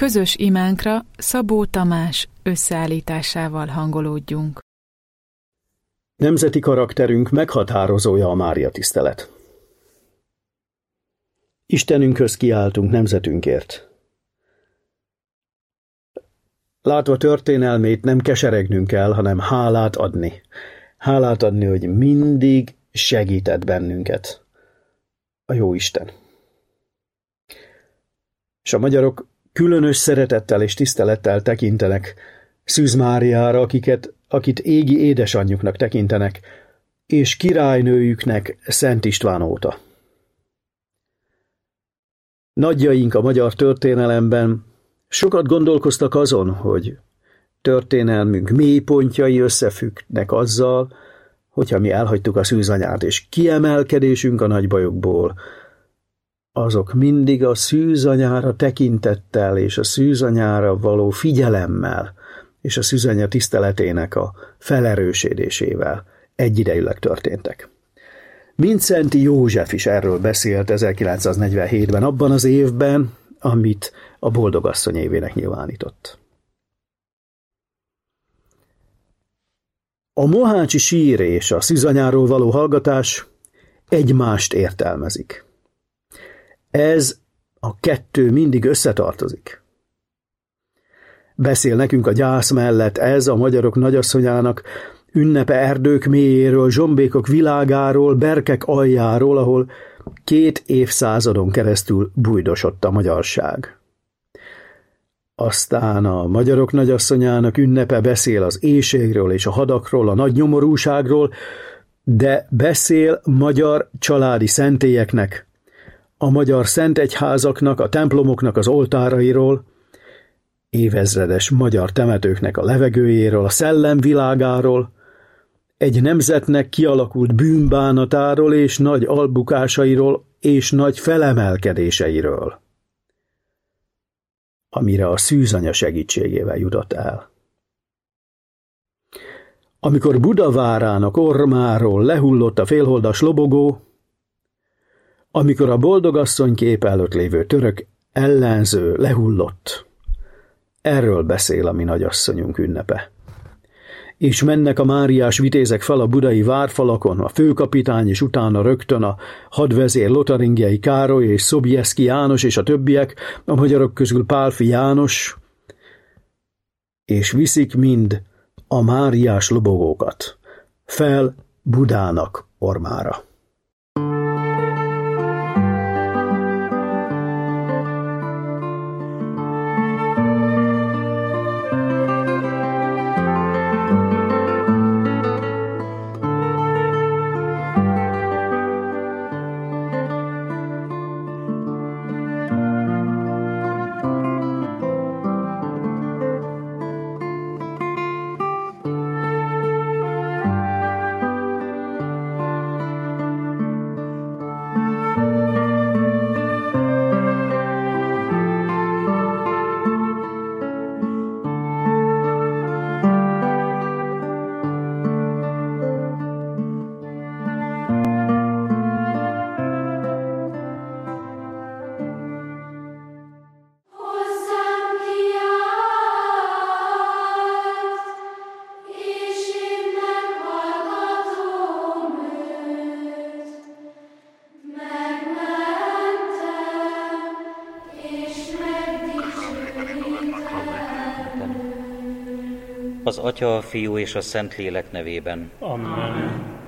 közös imánkra Szabó Tamás összeállításával hangolódjunk. Nemzeti karakterünk meghatározója a Mária tisztelet. Istenünkhöz kiáltunk nemzetünkért. Látva történelmét nem keseregnünk kell, hanem hálát adni. Hálát adni, hogy mindig segített bennünket a Jóisten. És a magyarok különös szeretettel és tisztelettel tekintenek Szűz Máriára, akit égi édesanyjuknak tekintenek, és királynőjüknek Szent István óta. Nagyjaink a magyar történelemben sokat gondolkoztak azon, hogy történelmünk mélypontjai összefüggnek azzal, hogyha mi elhagytuk a szűzanyát, és kiemelkedésünk a nagybajokból, azok mindig a szűzanyára tekintettel és a szűzanyára való figyelemmel és a szűzanya tiszteletének a felerősödésével egyidejűleg történtek. Mindszenty József is erről beszélt 1947-ben, abban az évben, amit a Boldogasszony évének nyilvánított. A mohácsi sír és a szűzanyáról való hallgatás egymást értelmezik. Ez a kettő mindig összetartozik. Beszél nekünk a gyász mellett ez a magyarok nagyasszonyának ünnepe erdők mélyéről, zsombékok világáról, berkek aljáról, ahol 2 évszázadon keresztül bujdosott a magyarság. Aztán a magyarok nagyasszonyának ünnepe beszél az éhségről és a hadakról, a nagy nyomorúságról, de beszél magyar családi szentélyeknek, a magyar szentegyházaknak, a templomoknak az oltárairól, évezredes magyar temetőknek a levegőjéről, a szellem világáról, egy nemzetnek kialakult bűnbánatáról és nagy albukásairól és nagy felemelkedéseiről, amire a szűzanya segítségével jutott el. Amikor Budavárának ormáról lehullott a félholdas lobogó, amikor a Boldogasszony kép előtt lévő török ellenző lehullott, erről beszél a mi nagyasszonyunk ünnepe. És mennek a máriás vitézek fel a budai várfalakon, a főkapitány és utána rögtön a hadvezér Lotaringiai Károly és Sobieski János és a többiek, a magyarok közül Pálffy János, és viszik mind a máriás lobogókat fel Budának ormára. Az Atya, a Fiú és a Szentlélek nevében. Amen.